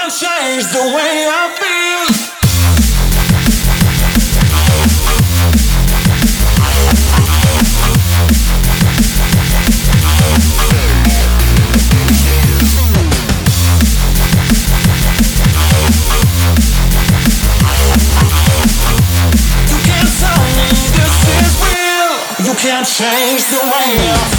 can't change the way I feel. You can't tell me this is real. You can't change the way I feel.